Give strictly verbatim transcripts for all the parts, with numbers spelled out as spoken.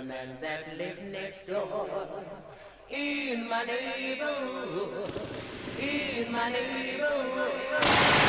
man that lived next door. In my neighborhood, in my neighborhood.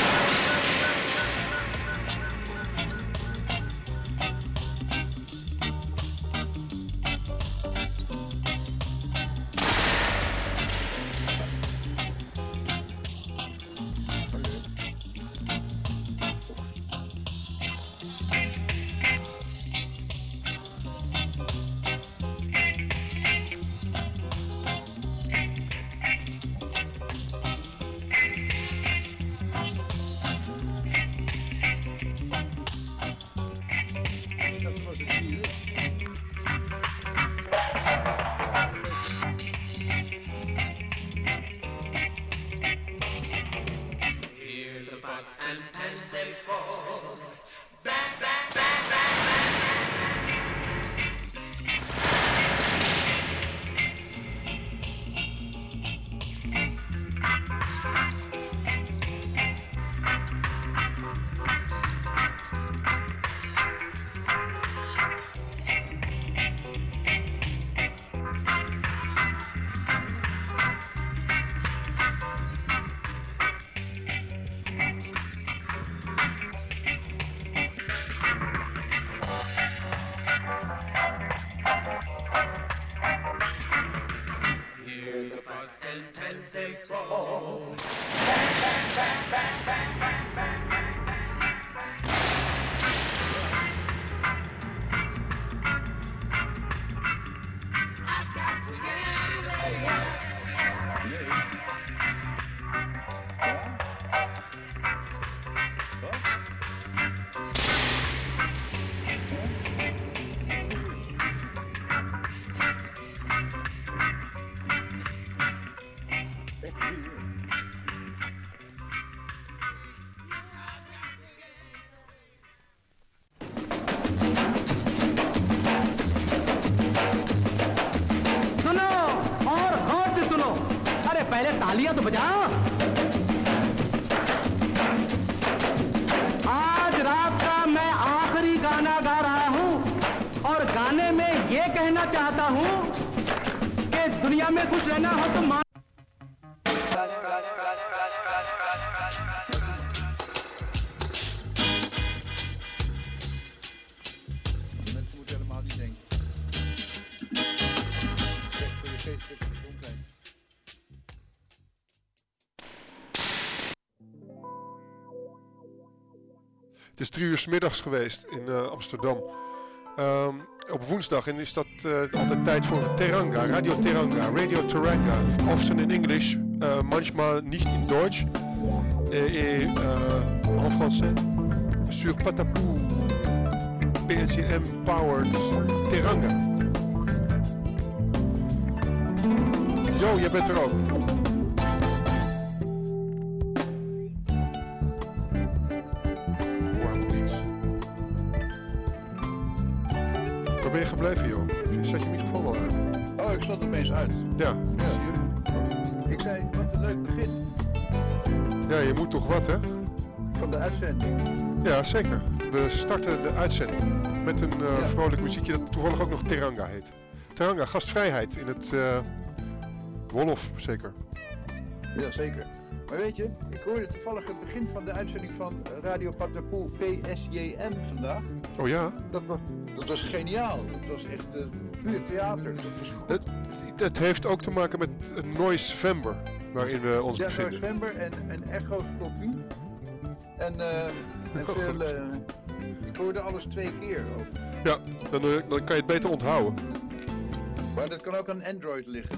तालियां तो बजाओ। आज रात का मैं आखिरी गाना गा रहा हूं और गाने में ये कहना चाहता हूं कि दुनिया में खुश रहना हो तो मान mensen moeten helemaal niet denken. Respect voor je geestelijke gezondheid. Het is drie uur 's middags geweest in uh, Amsterdam. Um, op woensdag en is dat uh, altijd tijd voor Teranga, Radio Teranga, Radio Teranga. Often in English, uh, manchmal nicht in Deutsch. Et, et uh, en français. Sur Patapou, P S C M Powered Teranga. Jo, jij bent er ook. Waar ben je gebleven, joh? Zet je microfoon al uit? Oh, ik stond er opeens uit. Ja, Ja. zie je? Ik zei, wat een leuk begin Ja, je moet toch wat, hè? van de uitzending. Ja, zeker. We starten de uitzending met een uh, Ja. vrolijk muziekje dat toevallig ook nog Teranga heet. Teranga, gastvrijheid in het uh, Wolof, zeker. Ja, zeker. Maar weet je, ik hoorde toevallig het begin van de uitzending van Radio Patapou P S J M vandaag. Oh ja? Dat was, dat was geniaal. Dat was echt uh, puur theater. Dat was goed. Het, het heeft ook te maken met een Noisevember, waarin we ons Ja, bevinden. November en, en echoscopie. En, uh, en Oh, veel... Uh, ik hoorde alles twee keer ook. Ja, dan, uh, dan kan je het beter onthouden. Maar dat kan ook aan Android liggen.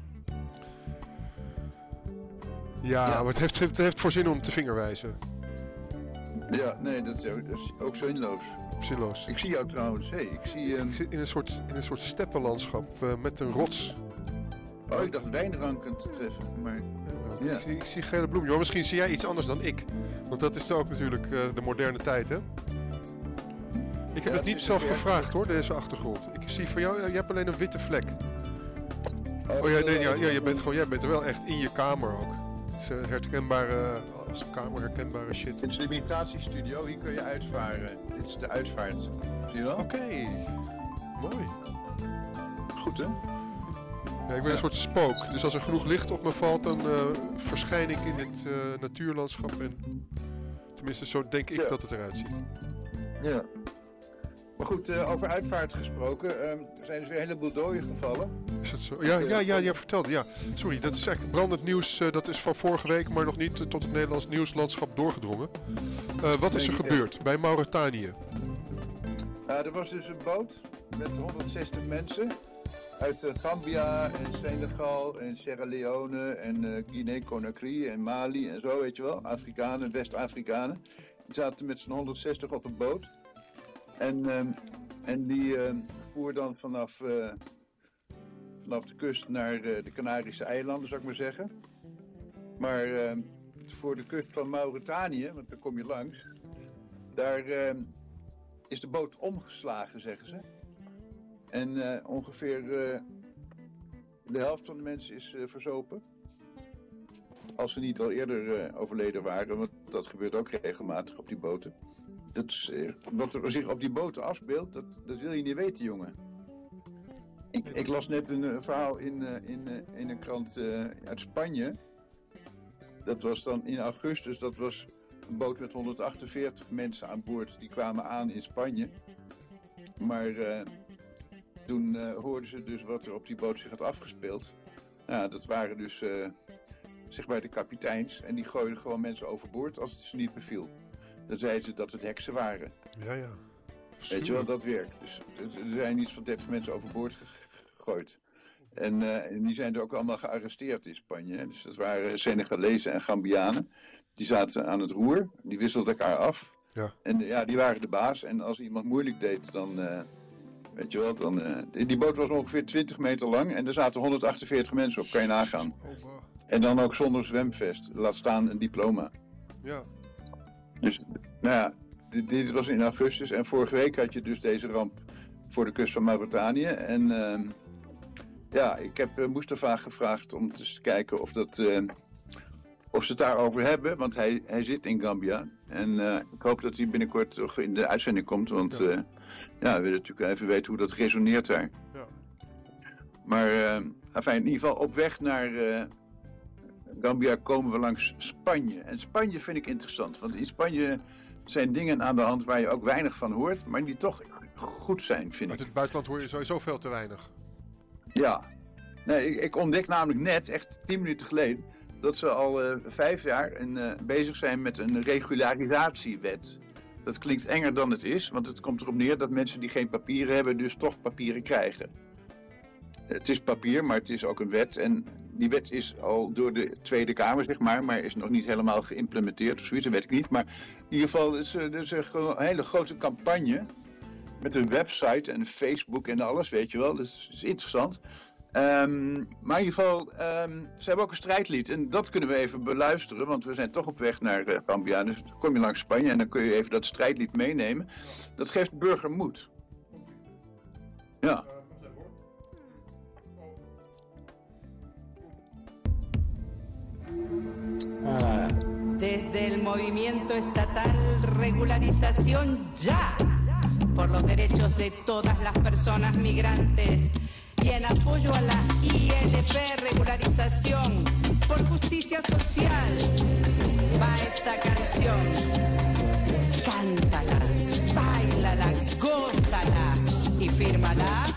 Ja, Ja. maar het heeft, het heeft voor zin om te vingerwijzen. Ja, nee, dat is ook, dat is ook zinloos. Zinloos. Ik zie jou trouwens. Hey, ik zie... Um... Ik zit in een soort, in een soort steppenlandschap uh, met een rots. Oh, ik dacht wijnranken te treffen, maar... Ja, Ja. ik, zie, ik zie gele bloemen. Maar misschien zie jij iets anders dan ik. Want dat is ook natuurlijk uh, de moderne tijd, hè? Ik heb Ja, het het niet is zelf een ver- gevraagd, hoor, deze achtergrond. Ik zie van jou, je hebt alleen een witte vlek. Oh, Oh ja, ik wil nee, ja, even- ja je bent gewoon, jij bent er wel echt in je kamer ook. Het is uh, herkenbare, als een kamer herkenbare shit. Dit is de imitatiestudio, hier kun je uitvaren. Dit is de uitvaart. Zie je wel? Oké. Mooi. Goed, hè? Ja, ik ben een soort spook. Dus als er genoeg licht op me valt, dan uh, verschijn ik in dit uh, natuurlandschap. En tenminste, zo denk ik ja. dat het eruit ziet. Ja. Maar goed, uh, over uitvaart gesproken. Uh, er zijn dus weer een heleboel doden gevallen. Is dat zo? Ja, ja, ja, ja, vertelde. Ja. Sorry, dat is echt brandend nieuws. Uh, dat is van vorige week, maar nog niet uh, tot het Nederlands nieuwslandschap doorgedrongen. Uh, wat is er gebeurd bij Mauritanië? Uh, er was dus een boot met honderdzestig mensen uit uh, Gambia en Senegal en Sierra Leone en uh, Guinea-Conakry en Mali en zo, weet je wel. Afrikanen, West-Afrikanen. Die zaten met z'n honderdzestig op een boot. En, um, en die uh, voer dan vanaf, uh, vanaf de kust naar uh, de Canarische eilanden, zou ik maar zeggen. Maar uh, voor de kust van Mauritanië, want daar kom je langs, daar uh, is de boot omgeslagen, zeggen ze. En uh, ongeveer uh, de helft van de mensen is uh, verzopen. Als ze niet al eerder uh, overleden waren, want dat gebeurt ook regelmatig op die boten. Dat is, uh, wat er zich op die boten afspeelt, dat, dat wil je niet weten, jongen. Ik, ik las net een uh, verhaal in, uh, in, uh, in een krant uh, uit Spanje. Dat was dan in augustus, dat was een boot met honderdachtenveertig mensen aan boord. Die kwamen aan in Spanje. Maar uh, toen uh, hoorden ze dus wat er op die boot zich had afgespeeld. Ja, dat waren dus uh, zeg maar de kapiteins. En die gooiden gewoon mensen overboord als het ze niet beviel. Dan zeiden ze dat het heksen waren. Ja, ja. Weet je wel, dat werkt. Dus er zijn iets van dertig mensen overboord gegooid. En, uh, en die zijn er ook allemaal gearresteerd in Spanje. Dus dat waren Senegalezen en Gambianen. Die zaten aan het roer, die wisselden elkaar af. Ja. En ja, die waren de baas. En als iemand moeilijk deed, dan... Uh, weet je wel, dan... Uh, die boot was ongeveer twintig meter lang en er zaten honderdachtenveertig mensen op, kan je nagaan. Oh, wow. En dan ook zonder zwemvest, laat staan een diploma. Ja. Dus, nou ja, dit, dit was in augustus en vorige week had je dus deze ramp voor de kust van Mauritanië. En uh, ja, ik heb uh, Mustafa gevraagd om te kijken of, dat, uh, of ze het daarover hebben, want hij, hij zit in Gambia. En uh, ik hoop dat hij binnenkort toch in de uitzending komt, want uh, ja, we willen natuurlijk even weten hoe dat resoneert daar. Ja. Maar uh, enfin, in ieder geval op weg naar uh, Gambia komen we langs Spanje. En Spanje vind ik interessant, want in Spanje zijn dingen aan de hand waar je ook weinig van hoort, maar die toch goed zijn, vind ik. Uit het buitenland hoor je sowieso veel te weinig. Ja. Nee, ik, ik ontdek namelijk net, echt tien minuten geleden, dat ze al uh, vijf jaar een, uh, bezig zijn met een regularisatiewet. Dat klinkt enger dan het is, want het komt erop neer dat mensen die geen papieren hebben, dus toch papieren krijgen. Het is papier, maar het is ook een wet. En die wet is al door de Tweede Kamer, zeg maar, maar is nog niet helemaal geïmplementeerd of zoiets, dat weet ik niet. Maar in ieder geval is er dus een hele grote campagne met een website en Facebook en alles, weet je wel. Dat is, is interessant. Um, maar in ieder geval, um, ze hebben ook een strijdlied en dat kunnen we even beluisteren, want we zijn toch op weg naar uh, Gambia. Dus dan kom je langs Spanje en dan kun je even dat strijdlied meenemen. Dat geeft de burger moed. Ja. Desde el movimiento estatal Regularización Ya, por los derechos de todas las personas migrantes y en apoyo a la I L P Regularización por Justicia Social, va esta canción. Cántala, báilala, gózala y fírmala.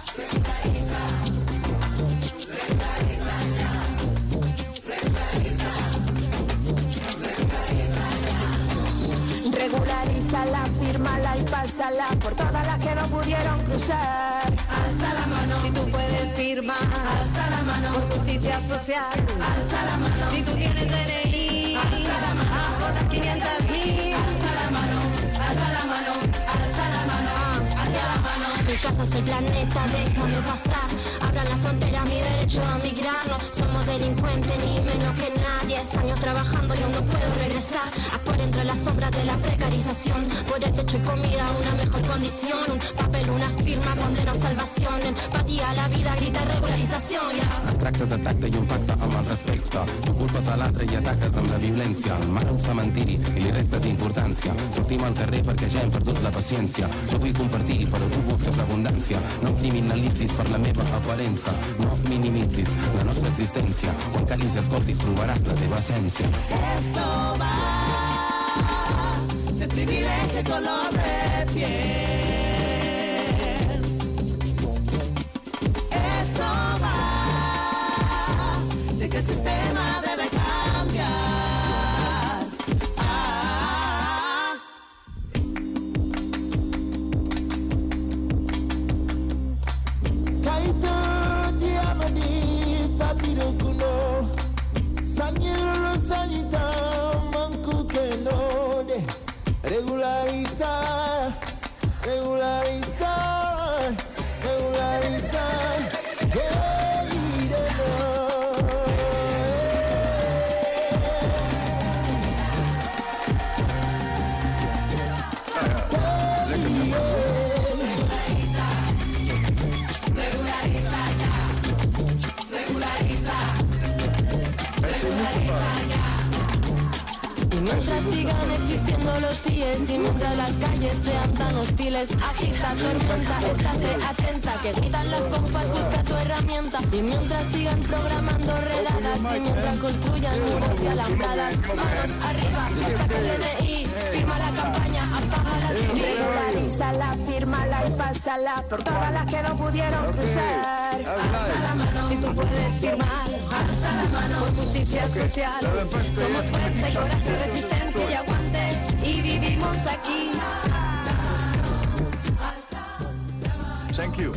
Regularízala, fírmala y pásala por todas las que no pudieron cruzar. Alza la mano Si tú puedes firmar, alza la mano por justicia social. alza la mano Si tú tienes D N I, alza la mano a por las quinientas mil. alza la mano alza la mano alza la mano alza la mano. Mi casa es el planeta, déjame pasar. Abran la frontera, mi derecho a migrar. No somos delincuentes ni menos que nadie. Diez años trabajando y aún no puedo regresar. Actuar entre las sombras de la precarización. Por el techo y comida, una mejor condición. Un papel por una firma, condeno salvación. Empatía a la vida, grita regularización. Yeah. Es tracta de tacte i un pacte amb el respecte. Tu culpes a l'altre i ataques amb la violència. El mar un cementiri i li restes importància. Sortim al carrer perquè ja hem perdut la paciència. Jo vull compartir, però tu busques abundància. No em criminalitzis per la meva aparença. No minimitzis la nostra existència. Quan callis i escoltis trobaràs la teva essència. Esto va de privilegio color de piel. Esto va de que el sistema debe cambiar. Ah. Kaito diamadi fasido kuno Sanyelo sanita manku keno de Regularizar, regularizar, regularizar Hey, de Mientras sigan existiendo los pies y mientras las calles sean tan hostiles, agita, tormenta, estate atenta, que gritan las pompas, busca tu herramienta. Y mientras sigan programando redadas y mientras construyan muros y alambradas, manos arriba, saca el D N I, firma la campaña, apaga la T V. Regularízala, fírmala y pásala por todas las que no pudieron cruzar. Alza la mano si tú puedes firmar, alza la mano por justicia social. Somos fuerza y coraje, resistencia y aguante y vivimos aquí. Thank you.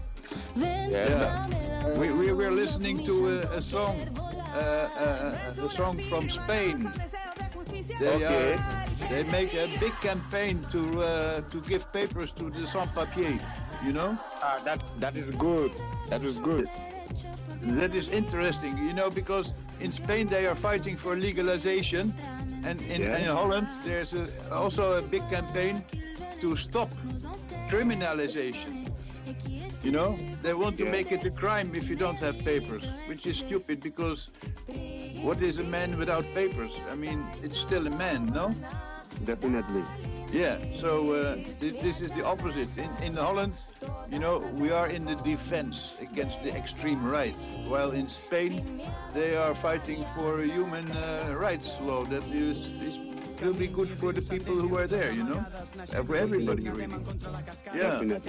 Yeah. We, we were listening to a, a song, uh, uh, a song from Spain. They, Okay. are, they make a big campaign to uh, to give papers to the sans-papiers, you know? Ah, that that is good. That is good. That is interesting, you know, because in Spain they are fighting for legalization, and in, Yeah. in Holland there's a, also a big campaign to stop criminalization. You know, they want to Yeah. make it a crime if you don't have papers, which is stupid because what is a man without papers? I mean, it's still a man, no? Definitely. Yeah, so uh, th- this is the opposite. In, in Holland, you know, we are in the defense against the extreme right, while in Spain, they are fighting for a human uh, rights law that is, is will be good for the people who are there, you know, uh, for everybody really. Yeah. Definitely.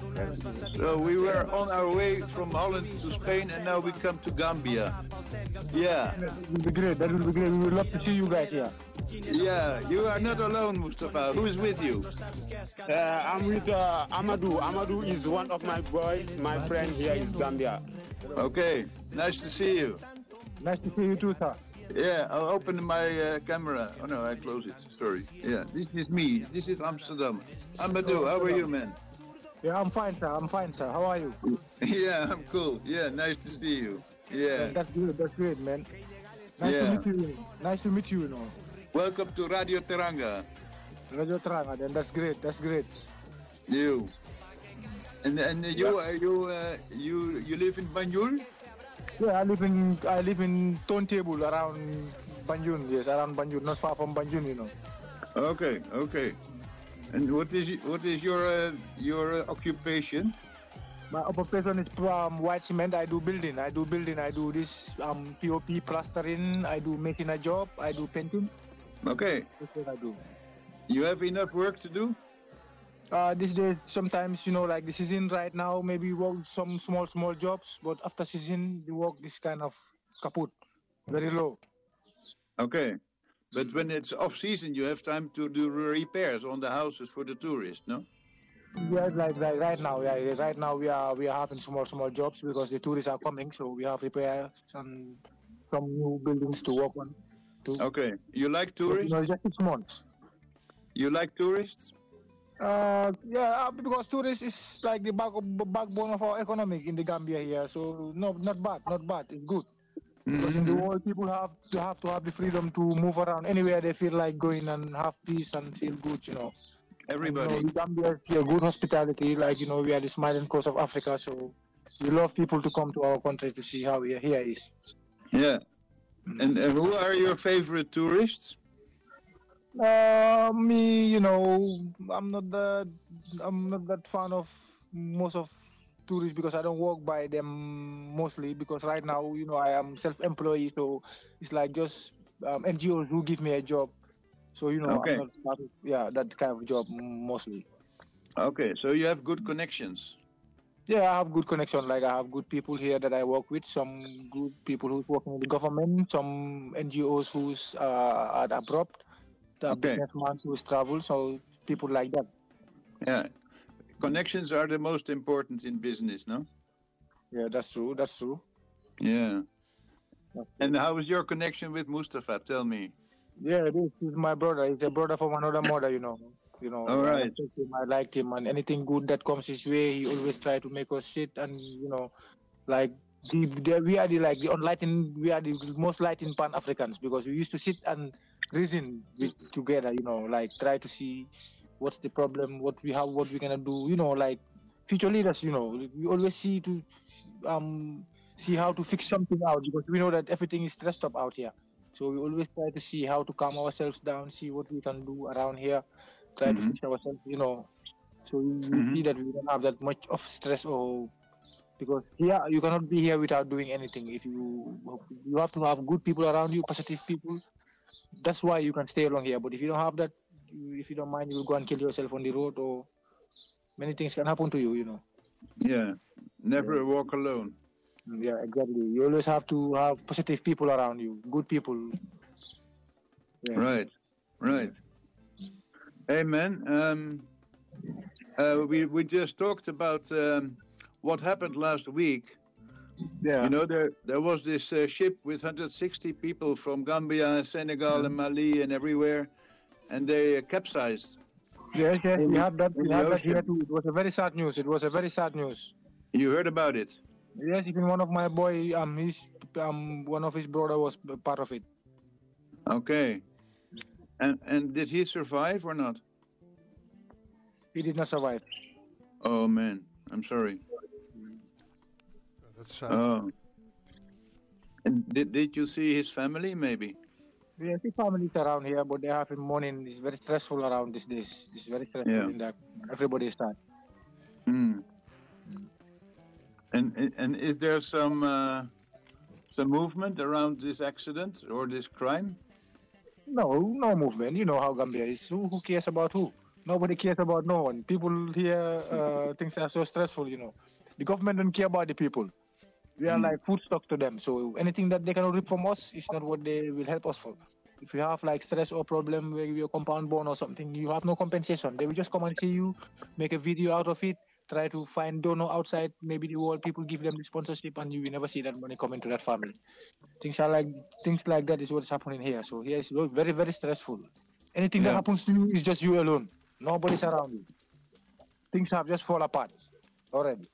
So we were on our way from Holland to Spain, and now we come to Gambia. Yeah. That will be great. That will be great. We would love to see you guys here. Yeah, you are not alone, Mustafa. Who is with you? Uh, I'm with uh, Amadou. Amadou is one of my boys. My friend here is Gambia. Okay, nice to see you. Nice to see you too, sir. Yeah, I'll open my uh, camera. Oh no, I close it. Sorry. Yeah, this is me. This is Amsterdam. Amadou, how are you, man? Yeah, I'm fine, sir. I'm fine, sir. How are you? Yeah, I'm cool. Yeah, nice to see you. Yeah. That's good. That's great, man. Nice Yeah. to meet you. Nice to meet you, you know. Welcome to Radio Teranga. Radio Tranga, then that's great. That's great. You. And and you are you uh, you you live in Banjul? Yeah, I live in I live in Turntable around Banjul. Yes, around Banjul, not far from Banjul, you know. Okay, okay. And what is y- what is your uh, your uh, occupation? My occupation is um, white cement. I do building. I do building. I do this um, P O P plastering. I do making a job. I do painting. Okay. That's what I do. You have enough work to do? Uh, these days, sometimes, you know, like the season right now, maybe work some small, small jobs, but after season, the work is kind of kaput, very low. Okay. But when it's off season, you have time to do repairs on the houses for the tourists, no? Yeah, like, like right now, yeah, yeah, right now we are we are having small, small jobs because the tourists are coming, so we have repairs and some new buildings to work on. Too. Okay. You like But, you know, tourists? just six months. You like tourists? Uh, yeah, uh, because tourists is like the back backbone of our economic in the Gambia here. So no, not bad, not bad. It's good. Because in the world, people have to have to have the freedom to move around anywhere they feel like going and have peace and feel good, you know. Everybody. You know, Gambia is here, good hospitality. Like you know, we are the smiling coast of Africa, so we love people to come to our country to see how we here is. Yeah. And, and who are your favorite tourists? Uh, me, you know, I'm not that I'm not that fan of most of tourists because I don't walk by them mostly because right now, you know, I am self-employed, so it's like just um, N G Os who give me a job. So you know, Okay. I'm not part of, yeah, that kind of job mostly. Okay, so you have good connections. Yeah, I have good connection. Like I have good people here that I work with. Some good people who's working in the government. Some N G Os who's uh, at abroad. The Okay. businessman who's travel. So people like that. Yeah. Connections are the most important in business, no? Yeah, that's true. That's true. Yeah. And how is your connection with Mustafa? Tell me. Yeah, this is my brother. He's a brother from another mother. You know. You know. All I right. respect him, I like him, and anything good that comes his way, he always try to make us sit and you know, like. The, the, we are the like the enlightened. We are the most enlightened Pan Africans because we used to sit and reason with together. You know, like try to see what's the problem, what we have, what we're gonna do. You know, like future leaders. You know, we always see to um see how to fix something out because we know that everything is stressed up out here. So we always try to see how to calm ourselves down, see what we can do around here, try to fix ourselves. You know, so we Mhm. see that we don't have that much of stress or. Because here you cannot be here without doing anything. If you you have to have good people around you, positive people. That's why you can stay along here. But if you don't have that, you, if you don't mind, you will go and kill yourself on the road, or many things can happen to you. You know. Yeah. Never walk alone. Yeah, exactly. You always have to have positive people around you, good people. Yeah. Right. Right. Hey, man. Um, uh, we we just talked about um, what happened last week. Yeah. You know, there there was this uh, ship with one hundred sixty people from Gambia, Senegal, and Mali, and everywhere, and they uh, capsized. Yes, yes, In we the- had that. in We the had that here ocean. too. It was a very sad news. It was a very sad news. You heard about it? Yes, even one of my boy, um, his, um, one of his brother was p- part of it. Okay. And and did he survive or not? He did not survive. Oh man, I'm sorry. That's sad. Oh. And did did you see his family maybe? We see families around here, but they have in morning. It's very stressful around these days. It's very stressful Yeah. in that. Everybody is sad. Hmm. And and- and is there some uh, some movement around this accident or this crime? No, no movement. You know how Gambia is. Who, who cares about who? Nobody cares about no one. People here, uh, things are so stressful, you know. The government don't care about the people. We are like food stock to them. So anything that they can rip from us is not what they will help us for. If you have like stress or problem where you're compound born or something, you have no compensation. They will just come and see you, make a video out of it, try to find donor outside, maybe the world people give them the sponsorship, and you will never see that money coming to that family. Things are like things like that is what's happening here. So here is very very stressful. Anything that Yeah. happens to you is just you alone. Nobody's around you. Things have just fall apart already.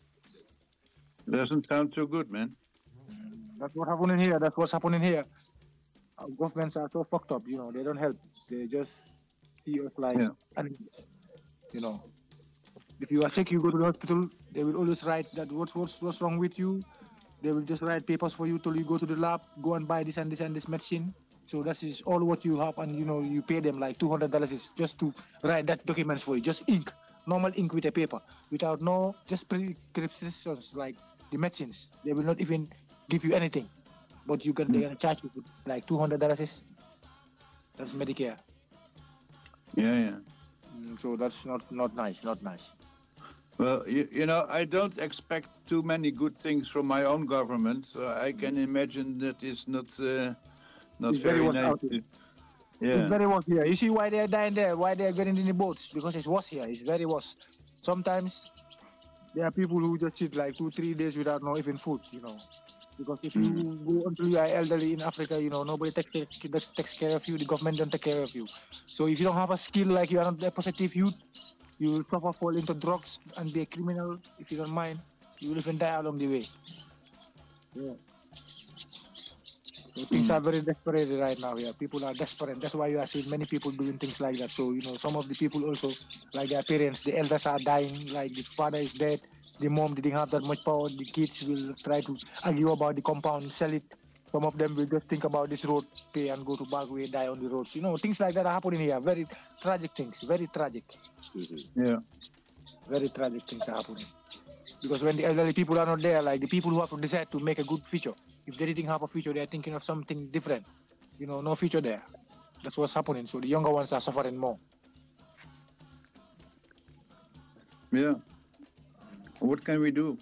Doesn't sound too good, man. That's what happening here. That's what's happening here. Our governments are so fucked up. You know, they don't help. They just see us like Yeah. animals. You know, if you are sick, you go to the hospital. They will always write that what's what's what's wrong with you. They will just write papers for you till you go to the lab, go and buy this and this and this medicine. So that is all what you have, and you know you pay them like two hundred dollars just to write that documents for you, just ink, normal ink with a paper, without no just prescriptions like the medicines. They will not even give you anything, but you can they're gonna charge you with like two hundred dollars. That's Medicare. Yeah, yeah. Mm, So that's not not nice, not nice. Well, you, you know, I don't expect too many good things from my own government, so I can imagine that it's not uh, not It's very very worse nice. out to- here. Yeah. It's very worse here. You see why they're dying there? Why they're getting in the boats? Because it's worse here. It's very worse. Sometimes there are people who just sit like two, three days without no even food, you know. Because if you go until you are elderly in Africa, you know, nobody takes, takes, takes care of you. The government don't take care of you. So if you don't have a skill, like you are not a positive youth, you will suffer, fall into drugs and be a criminal. If you don't mind, you will even die along the way. Yeah. So things are very desperate right now here. People are desperate. That's why you are seeing many people doing things like that. So, you know, some of the people also, like their parents, the elders are dying, like the father is dead, the mom didn't have that much power, the kids will try to argue about the compound, sell it. Some of them will just think about this road, pay and go to Bagway, die on the roads. You know, things like that are happening here. Very tragic things, very tragic. Mm-hmm. Yeah. Very tragic things are happening. Because when the elderly people are not there, like the people who have to decide to make a good future, if they didn't have a future, they're thinking of something different. You know, no future there. That's what's happening. So the younger ones are suffering more. Yeah. What can we do?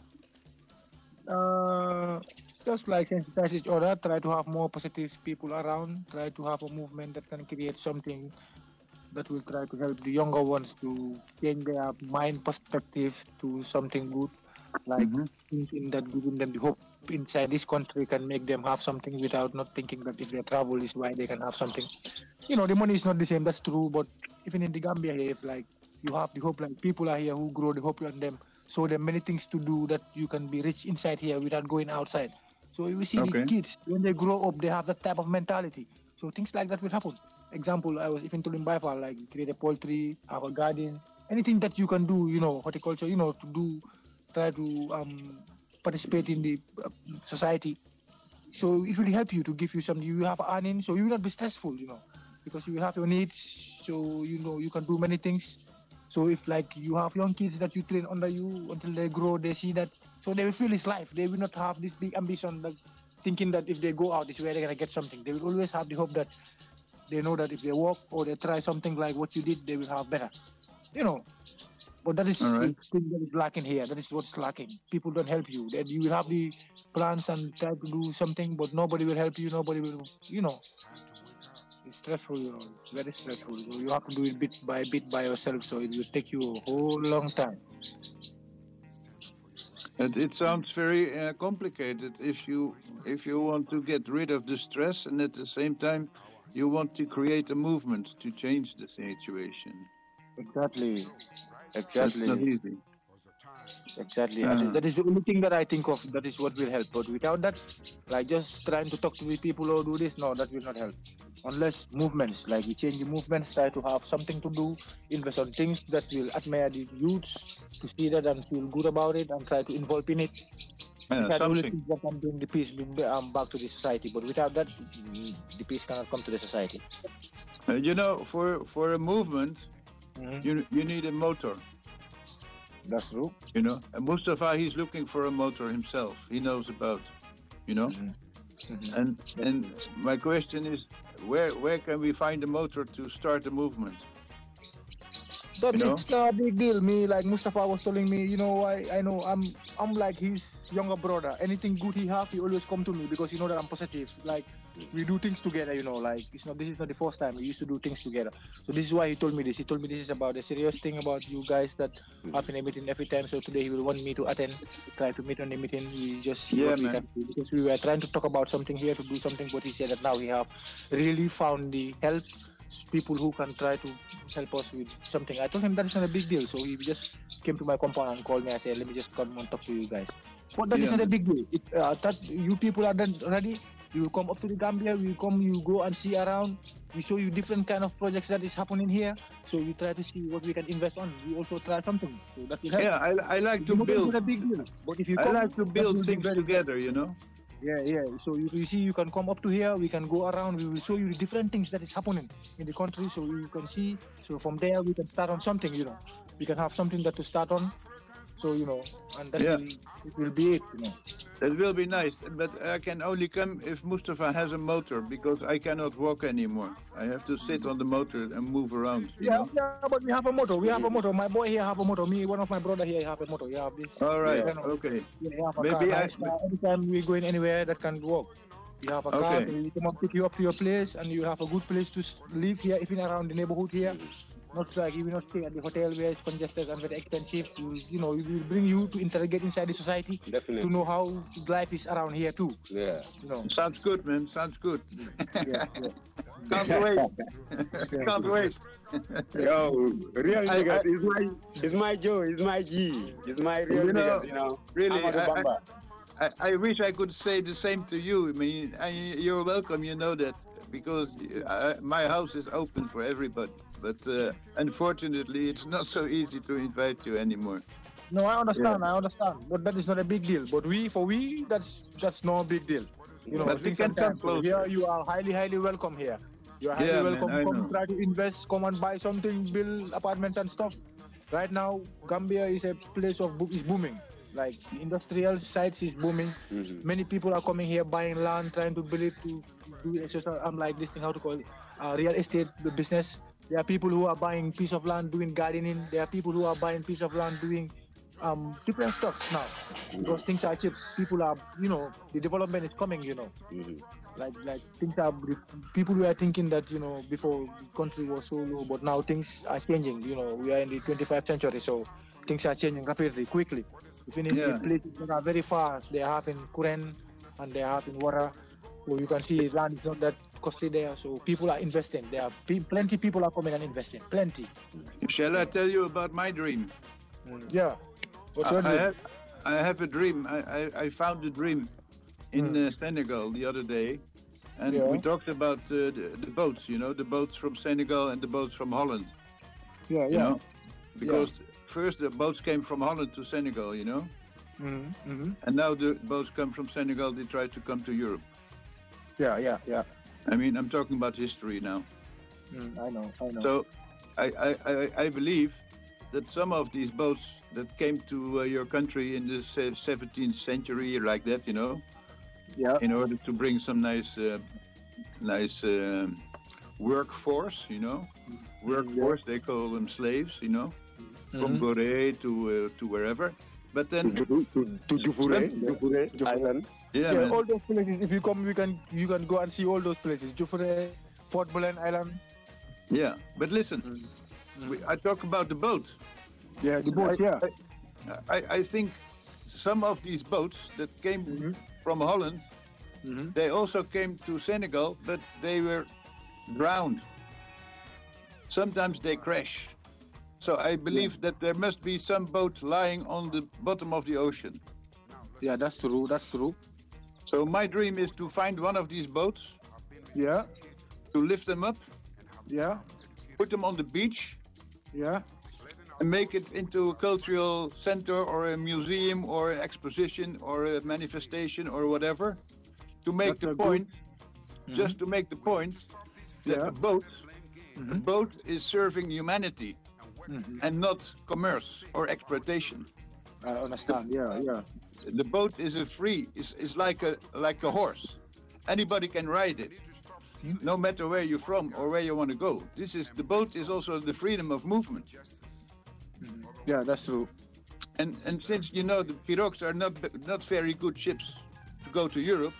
Uh, just like sensitize each other, try to have more positive people around, try to have a movement that can create something that will try to help the younger ones to change their mind perspective to something good, like mm-hmm. thinking that giving them the hope inside this country can make them have something without not thinking that if they travel is why they can have something. You know, the money is not the same, that's true, but even in the Gambia here, if like you have the hope, like people are here who grow the hope on them, so there are many things to do that you can be rich inside here without going outside. So if we see okay. the kids, when they grow up, they have that type of mentality. So things like that will happen. Example, I was even telling Baifal, like create a poultry, have a garden, anything that you can do, you know, horticulture, you know, to do, try to um, participate in the uh, society. So it will help you to give you some, you have earning, so you will not be stressful, you know, because you will have your needs, so, you know, you can do many things. So if like you have young kids that you train under you until they grow, they see that, so they will feel this life. They will not have this big ambition, like thinking that if they go out, this is where they're going to get something. They will always have the hope that they know that if they work or they try something like what you did, they will have better. You know, but that is right. the thing that is lacking here. That is what's lacking. People don't help you. That you will have the plans and try to do something, but nobody will help you. Nobody will, you know. It's stressful, you know. It's very stressful. So you have to do it bit by bit by yourself. So it will take you a whole long time. It, it sounds very uh, complicated. If you if you want to get rid of the stress and at the same time you want to create a movement to change the situation. Exactly. Exactly. That's not easy. Exactly. Uh, and that is the only thing that I think of. That is what will help. But without that, like just trying to talk to the people or do this, no, that will not help. Unless movements, like we change the movements, try to have something to do, invest on things that will admire the youths to see that and feel good about it and try to involve in it. Yeah, It's only thing that can bring the peace um, back to the society. But without that, the peace cannot come to the society. Uh, you know, for for a movement, mm-hmm. you you need a motor. That's true. You know, and Mustafa, he's looking for a motor himself. He knows about, you know. Mm-hmm. Mm-hmm. And and my question is, where where can we find a motor to start a movement? But you know? It's not a big deal. Me, like Mustafa was telling me, you know, I, I know I'm I'm like his younger brother. Anything good he have, he always come to me because you know that I'm positive. Like we do things together, you know. Like it's not this is not the first time we used to do things together. So this is why he told me this. He told me this is about a serious thing about you guys that happen a meeting every time. So today he will want me to attend, try to meet on the meeting. We just see yeah, what man. we can do because we were trying to talk about something here to do something, but he said that now we have really found the help. People who can try to help us with something. I told him that is not a big deal. So he just came to my compound and called me. I said, let me just come and talk to you guys. But that yeah. is not a big deal. It, uh, that you people are done ready. You will come up to the Gambia. We come, you go and see around. We show you different kind of projects that is happening here. So we try to see what we can invest on. We also try something. So that will help. Yeah, I, I like to you build. A big deal. But if you I come, like to build things be together, you know. Yeah, yeah. So you, you see, you can come up to here. We can go around. We will show you the different things that is happening in the country, so you can see. So from there, we can start on something. You know, we can have something that to start on. So you know, and that yeah. will, it will be it. You know, that will be nice. But I can only come if Mustafa has a motor because I cannot walk anymore. I have to sit on the motor and move around. You yeah, know? yeah. But we have a motor. We have a motor. My boy here have a motor. Me, one of my brother here have a motor. You have this. All right. You know, okay. Yeah, have a Maybe car. I. Anytime we going anywhere that can work. You have a car. Okay. We come and pick you up to your place, and you have a good place to live here, even around the neighborhood here. Not like you will not stay at the hotel where it's congested and very expensive. You, you know, it will bring you to interrogate inside the society. Definitely. To know how life is around here too. Yeah. You know. Sounds good, man. Sounds good. Yeah, yeah. Can't wait. Can't wait. Yo, real I, niggas. I, It's my, it's my Joe. It's my G. It's my real you know, niggas. You know. Really, I, I, I, I wish I could say the same to you. I mean, I, you're welcome, you know that, because I, my house is open for everybody. But uh, unfortunately, it's not so easy to invite you anymore. No, I understand, I understand. But that is not a big deal. But we, for we, that's that's no big deal. You know, But we things can sometimes. come closer. Here, you are highly, highly welcome here. You are highly Yeah, man, welcome. I Come know. try to invest, come and buy something, build apartments and stuff. Right now, Gambia is a place of bo- is booming. Like industrial sites is booming. Many people are coming here buying land, trying to build it to do it's just I'm like this thing how to call it uh, real estate business. There are people who are buying piece of land doing gardening. There are people who are buying piece of land doing um, different stuff now because things are cheap. People are you know the development is coming. You know, like like things are people were thinking that you know before the country was so low, but now things are changing. You know, we are in the twenty-first century, so things are changing rapidly, quickly. Even in Yeah. the places that are very fast, they are having current and they are having water. So you can see land is not that costly there. So people are investing. There are pe- plenty people are coming and investing. Plenty. Shall I tell you about my dream? Yeah. What's I, your I dream? have, I have a dream. I, I, I found a dream in uh, Senegal the other day. And Yeah. we talked about uh, the, the boats, you know, the boats from Senegal and the boats from Holland. Yeah, You yeah. know? Because first the boats came from Holland to Senegal, you know? Mm-hmm. Mm-hmm. And now the boats come from Senegal, they try to come to Europe. Yeah, yeah, yeah. I mean, I'm talking about history now. Mm, I know, I know. So I, I, I, I believe that some of these boats that came to uh, your country in the se- seventeenth century, like that, you know, yeah. in order to bring some nice, uh, nice uh, workforce, you know, workforce. They call them slaves, you know, from Mhm. Gorée to uh, to wherever. But then To to to Jufure, Jufure Island. Yeah, Yeah, man. all those places. If you come, you can you can go and see all those places. Jufure, Port Belen Island. Yeah, but listen, we, I talk about the boat. Yeah, the boats. I, Yeah. I, I, I think some of these boats that came from Holland, they also came to Senegal, but they were drowned. Sometimes they crash. So I believe that there must be some boat lying on the bottom of the ocean. Yeah, that's true. That's true. So my dream is to find one of these boats. Yeah. To lift them up. Yeah. Put them on the beach. Yeah. And make it into a cultural center or a museum or an exposition or a manifestation or whatever. To make That's the a point, good- just to make the point that Yeah. a boat, a boat is serving humanity and not commerce or exploitation. I understand. Yeah, yeah. The boat is a free, is is like a like a horse. Anybody can ride it, no matter where you're from or where you want to go. This is the boat is also the freedom of movement. Yeah, that's true. And and since you know the pirogues are not not very good ships to go to Europe,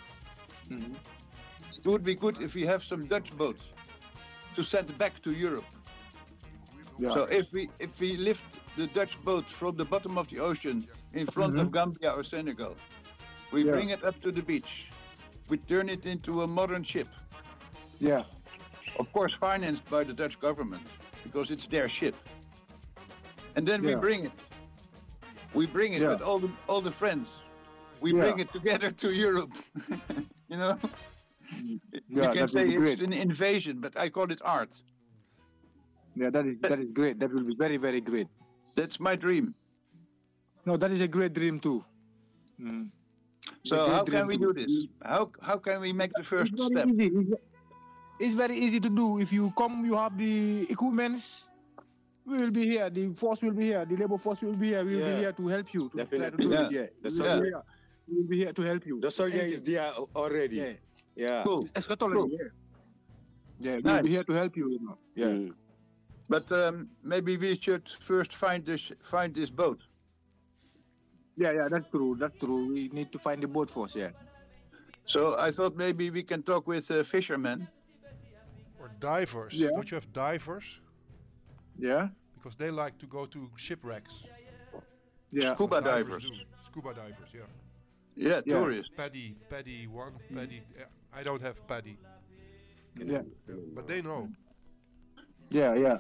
it would be good if we have some Dutch boats to send back to Europe. Yeah. So if we if we lift the Dutch boats from the bottom of the ocean in front of Mhm. Gambia or Senegal, we Yeah. bring it up to the beach, we turn it into a modern ship. Yeah. Of course, financed by the Dutch government because it's their ship. And then we Yeah. bring it. We bring it Yeah. with all the all the friends. We Yeah. bring it together to Europe. You know. Yeah, you can that say would be it's great. an invasion, but I call it art. Yeah, that is that is great. That will be very very great. That's my dream. No, that is a great dream too. Mm. So A great how dream can we too. do this? How how can we make the first It's very step? easy. It's- It's very easy to do. If you come, you have the equipments. We will be here. The force will be here. The labor force will be here. We will be Yeah. here to help you. To try to Definitely. do Yeah. it. Yeah. The We will soldier- be here. We will be here to help you. The soldier is there already. Yeah. Yeah. Cool. Eschatology. Cool. Yeah. Yeah. We will Nice. be here to help you. You know. Yeah. Mm. But um, maybe we should first find this find this boat. Yeah. Yeah. That's true. That's true. We need to find the boat force. Yeah. So I thought maybe we can talk with uh, fishermen. Or divers. Yeah. Don't you have divers? Yeah. Because they like to go to shipwrecks. Yeah. Scuba divers. do. Scuba divers, yeah. Yeah, Yeah. tourists. Paddy, Paddy one, Paddy. yeah, I don't have Paddy. Yeah. But they know. Yeah. Yeah.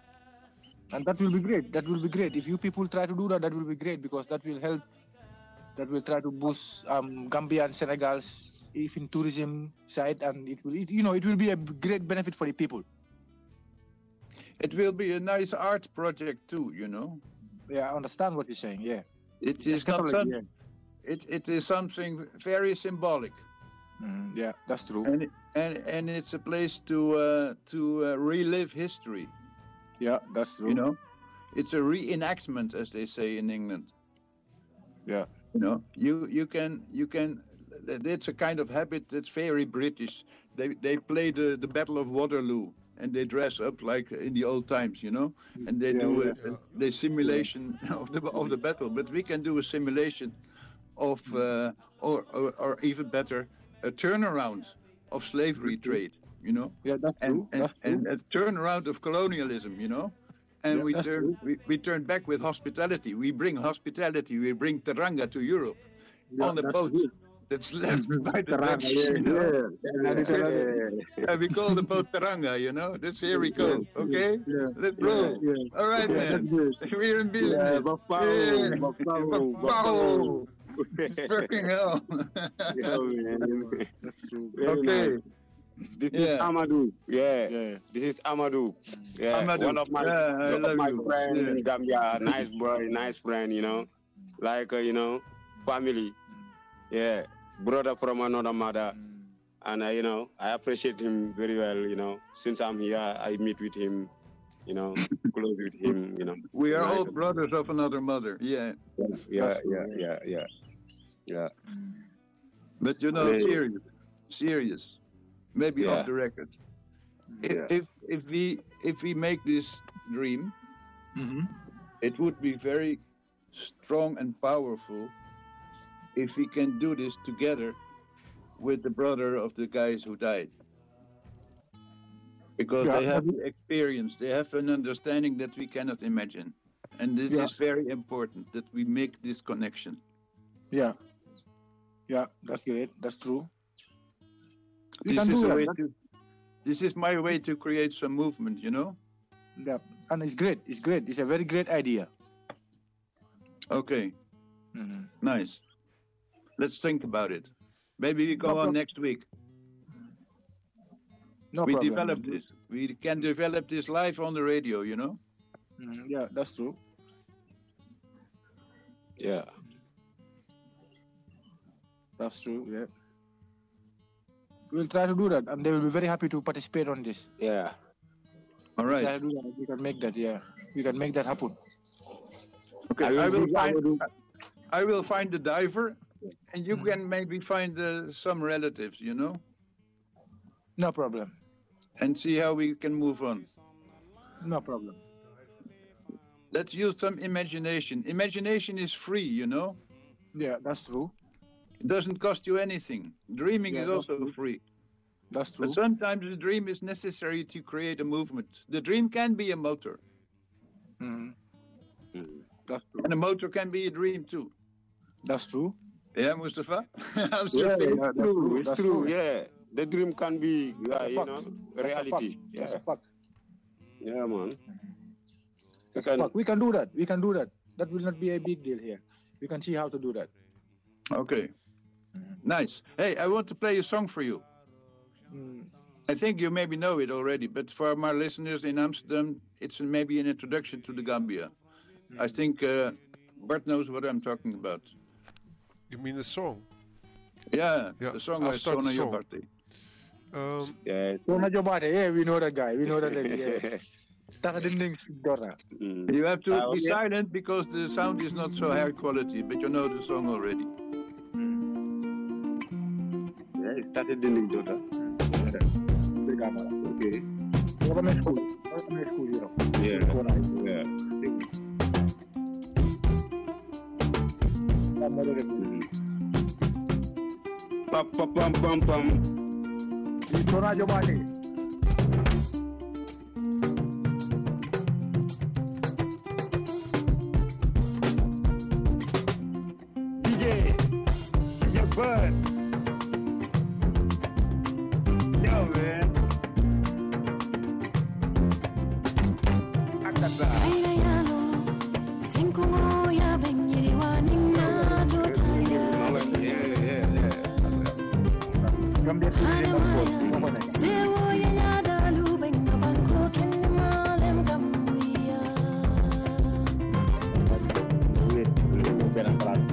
And that will be great. That will be great. If you people try to do that, that will be great because that will help that will try to boost um, Gambia and Senegal's even tourism side, and it will, it, you know, it will be a great benefit for the people. It will be a nice art project too, you know. Yeah, I understand what you're saying. Yeah, it is not. Some, yeah. It it is something very symbolic. Mm, yeah, that's true. And and and it's a place to uh, to uh, relive history. Yeah, that's true. You know, it's a reenactment, as they say in England. Yeah. You know, you you can you can. It's a kind of habit that's very British. They they play the, the Battle of Waterloo and they dress up like in the old times, you know, and they yeah, do a, yeah. a, the simulation yeah. of the of the battle. But we can do a simulation of, uh, or, or or even better, a turnaround of slavery trade, you know. Yeah, that's and, true. And, that's and true. a turnaround of colonialism, you know. And yeah, we turn we, we turn back with hospitality. We bring hospitality. We bring Teranga to Europe yeah, on a boat. Good. That's left by the Dutch, you know? yeah. Yeah. Yeah, we call the boat Teranga, you know. That's here we go. Okay, yeah. Let's roll. Yeah. Yeah. All right, yeah, man. We're in business. Yeah, Bafao, yeah. Bafao, Bafao. Fucking hell. Yeah, that's true. Okay. Nice. This yeah. is Amadou. Yeah. yeah. This is Amadou. Yeah. Amadou. One of my, yeah, one of my friends yeah. in Gambia. Nice boy, nice friend, you know. Like, uh, you know, family. Yeah. Brother from another mother. Mm. And, uh, you know, I appreciate him very well, you know. Since I'm here, I meet with him, you know, close with him, you know. We are nice all brothers of another mother. Yeah. Yeah, yeah, yeah, yeah. Yeah. But, you know, yeah. serious. Serious. Maybe yeah. off the record. If, yeah. if if we if we make this dream, mm-hmm. it would be very strong and powerful if we can do this together with the brother of the guys who died. Because yeah. they have experience, they have an understanding that we cannot imagine. And this yeah. is very important that we make this connection. Yeah. Yeah, that's great. That's true. This is, a way to, this is my way to create some movement, you know? Yeah, and it's great. It's great. It's a very great idea. Okay. Mm-hmm. Nice. Let's think about it. Maybe we go no on next week. No we problem. develop this. We can develop this live on the radio, you know? Mm, yeah, that's true. Yeah. That's true, yeah. We'll try to do that, and they will be very happy to participate on this. Yeah. All right. We'll try to do that. We can make that, yeah. We can make that happen. Okay, I will, I will find I will find the diver, and you can maybe find uh, some relatives, you know? No problem. And see how we can move on. No problem. Let's use some imagination. Imagination is free, you know? Yeah, that's true. It doesn't cost you anything. Dreaming yeah, is also true. free. That's true. But sometimes the dream is necessary to create a movement. The dream can be a motor. Mm-hmm. Mm-hmm. That's true. And a motor can be a dream too. That's true. Yeah, Mustafa? I'm still yeah, saying yeah, it's true. It's that's true. true. Yeah. The dream can be, yeah, you know, that's reality. Yeah. That's a fact. Yeah, man. That's a fact. We can do that. We can do that. That will not be a big deal here. We can see how to do that. Okay. Mm-hmm. Nice. Hey, I want to play a song for you. Mm. I think you maybe know it already, but for my listeners in Amsterdam, it's maybe an introduction to the Gambia. Mm. I think uh, Bart knows what I'm talking about. You mean the song? Yeah, yeah. the song by Sona Jobate. Um, yeah, Sona Jobate. Yeah, we know that guy. We know that lady. Yeah. You have to be silent because the sound is not so high quality, but you know the song already. Yeah, it started dinding daughter. Okay. Yeah. Yeah. Pam pam pam pam pam. Sona Jobate. But yo, man. Tengo ya ben yiri wa ninga do tali Gambia to the passport. Sewo yenya dalu benga banko ken malem Gambia. Wait, wait, wait,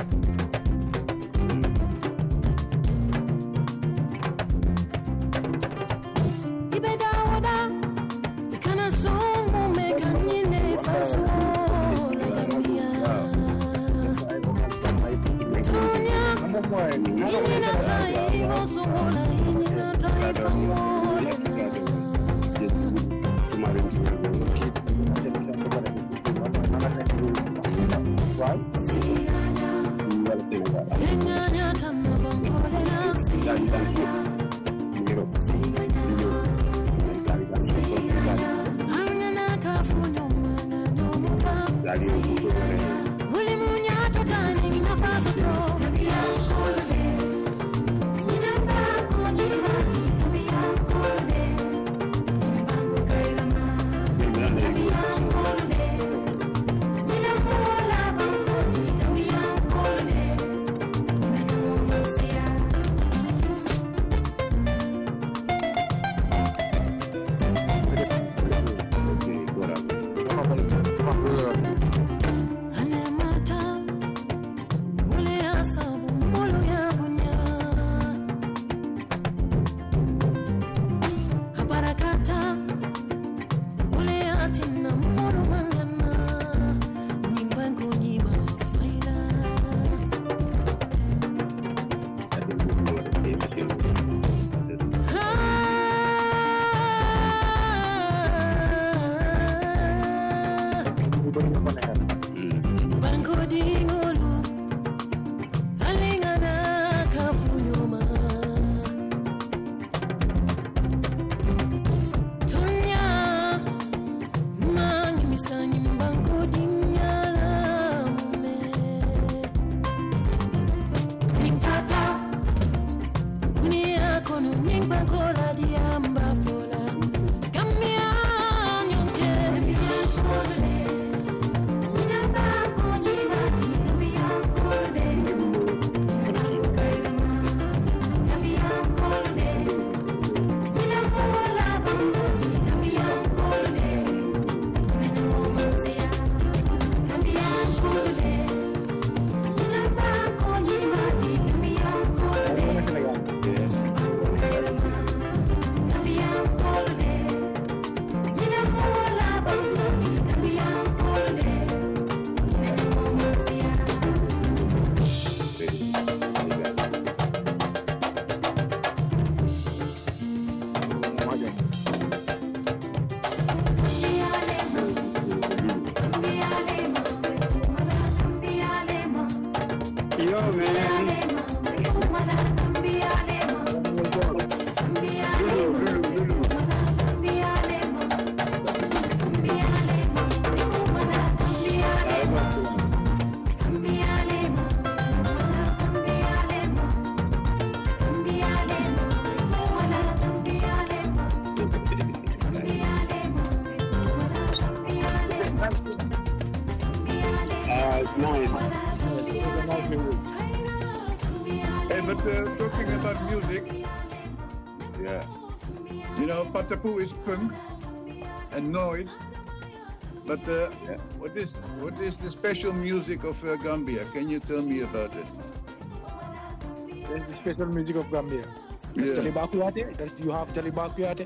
Patapoe is punk and noise, but uh, yeah. what is what is the special music of uh, Gambia? Can you tell me about it? That's the special music of Gambia. That's Yeah. Jaliba Kuyate. That's you have Jaliba Kuyate.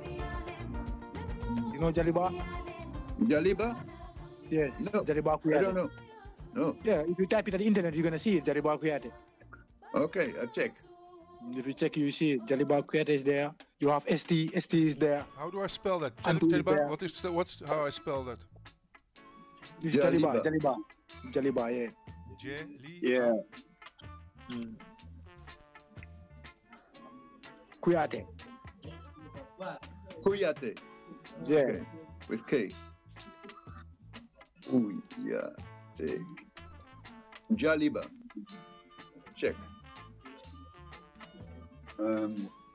You know Jaliba? Jaliba? Yes. No, Jaliba Kuyate. I don't know. No. Yeah, if you type it on the internet, you're gonna see it. Jaliba Kuyate. Okay, I'll check. If you check, you see it. Jaliba Kuyate is there. You have S T. S T is there. How do I spell that? Antu is Jaliba? there. What is the, what's how I spell that? This is Jaliba. Jaliba. Jaliba. Yeah. Jaliba. Yeah. Mm. Kuyate. Kuyate. Yeah. Okay. With K. Kuyate. Jaliba. Check. Um,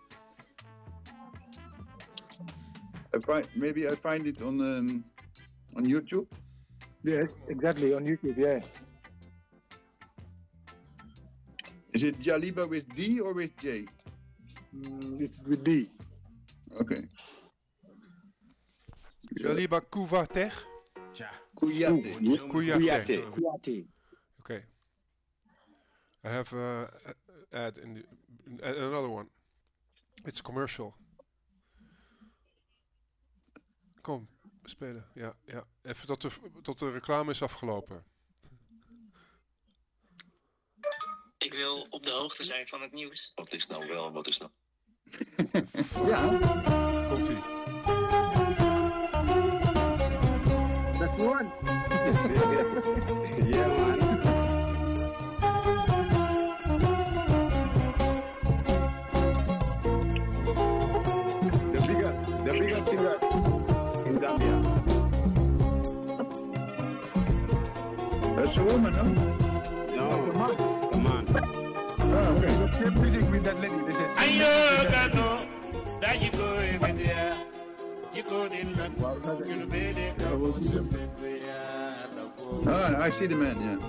I find, maybe I find it on um, on YouTube. Yes, exactly on YouTube. Yeah. Is it Jaliba with D or with J? Mm, it's with D. Okay. Jaliba Kouyaté. Kouyaté. Kouyaté. Kouyaté. Okay. I have uh, ad in the, uh, another one. It's commercial. Kom, spelen. Ja, ja. Even tot de, tot de reclame is afgelopen. Ik wil op de hoogte zijn van het nieuws. Wat is nou wel en wat is nou... Ja. Komt-ie. That's one. Yeah, man. The bigger, the bigger singer in Zambia. That's a woman, huh? No, The man. the man. Oh, okay. The same music with that lady. This is. Ayo kano, da you go every day. You go in London, you'll be there. Ah, I see the man, yeah.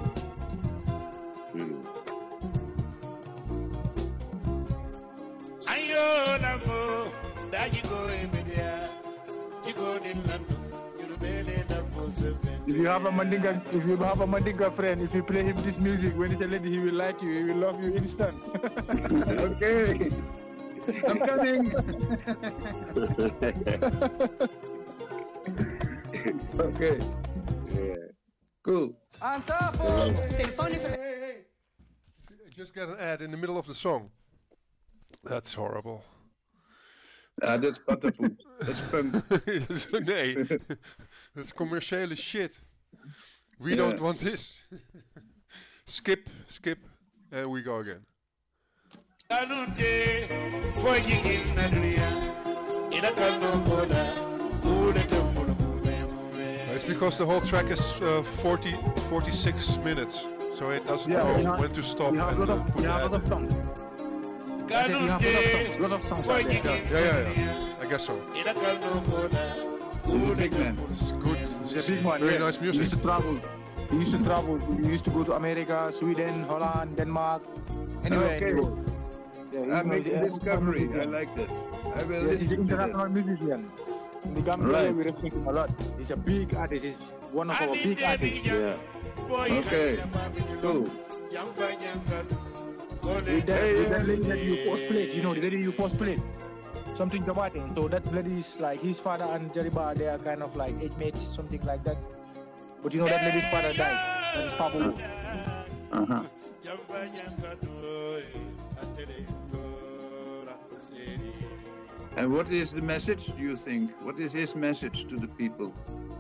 Ayo nafo, da you go every day. You go in London, you'll be there. If you have a Mandinga, if you have a Mandinga friend, if you play him this music, when he's a lady, he will like you. He will love you instant. Okay. I'm coming. Okay. Yeah. Cool. Aan tafel! Telefoon even. Hey, hey. I just got an ad in the middle of the song. That's horrible. Ah, that's patapoo. That's punk. Nee, that's commerciële shit. We Yeah. don't want this. Skip, skip, and we go again. Kanunde, for you in the dunya. In a kano koda, who the temple. It's because the whole track is uh, forty, forty-six minutes, so it doesn't Yeah, know we have- when to stop we have and lot uh, of- put we have ad lot of in. songs. I said we have lot of songs. Lot of songs. out there. Yeah, yeah, yeah. I guess so. In a kano koda, He's a big man. It's good. He's a big man. Very yeah. nice He music. used to travel. He used to travel. He used to go to America, Sweden, Holland, Denmark, anywhere Okay. in the world. Yeah, he's I'm a- making he's a discovery. I musician. like this. I will Yeah, he's listen an to that. international musician. In the Gambia, Right. we respect him a lot. He's a big artist. He's one of our big artists. Yeah. Okay. Cool. With that, with that lady that you first played, you know, the lady you first played, something about him. So that lady is like his father and Jariba, they are kind of like age mates, something like that. But you know, that lady's father died. That is Pablo. Uh-huh. And what is the message, do you think? What is his message to the people?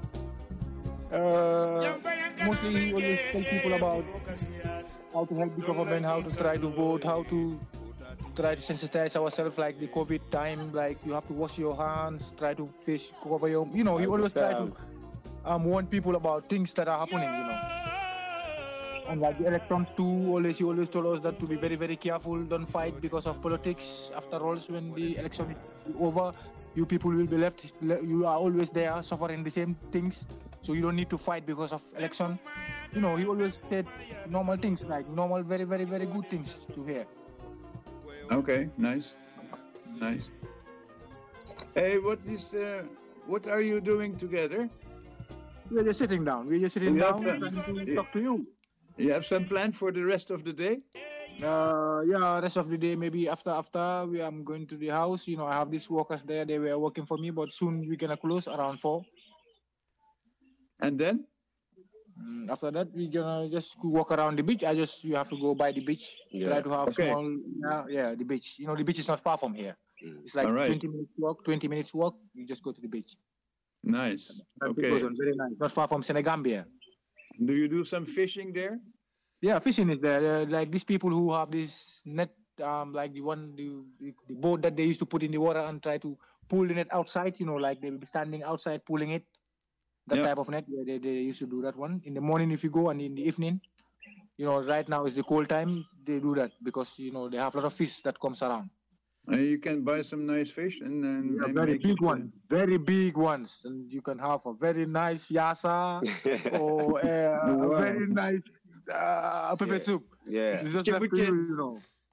Uh, mostly he always tell people about how to help the government, how to try to vote, how to try to sensitize ourselves, like the COVID time, like you have to wash your hands, try to face cover your, you know, he always try to um, warn people about things that are happening, you know. And like the elections too, always he always told us that to be very, very careful, don't fight because of politics. After all, when the election is over, you people will be left, you are always there suffering the same things. So you don't need to fight because of election. You know, he always said normal things, like normal, very, very, very good things to hear. Okay, nice. Nice. Hey, what is, uh, what are you doing together? We're just sitting down. We're just sitting You down have, trying uh, to talk to you. You have some plan for the rest of the day? Uh, yeah, rest of the day, maybe after after we I'm going to the house. You know, I have these workers there. They were working for me, but soon we're gonna close around four. And then? Mm, after that, we're gonna just go walk around the beach. I just you have to go by the beach. Yeah. Try to have Okay. small. Yeah, yeah, the beach. You know, the beach is not far from here. It's like All right. twenty minutes walk. Twenty minutes walk. You just go to the beach. Nice. That's Okay. good one, very nice. Not far from Senegambia. Do you do some fishing there? Yeah, fishing is there. Uh, like these people who have this net, um, like the one, the, the, the boat that they used to put in the water and try to pull the net outside, you know, like they will be standing outside pulling it. That Yeah. type of net, yeah, they, they used to do that one. In the morning if you go and in the evening, you know, right now is the cold time, they do that because, you know, they have a lot of fish that comes around. And you can buy some nice fish and then Yeah, and very make big it- ones, very big ones. And you can have a very nice yassa or uh, a Wow. very nice uh, pepper soup. Yeah. It's just left to you, you know.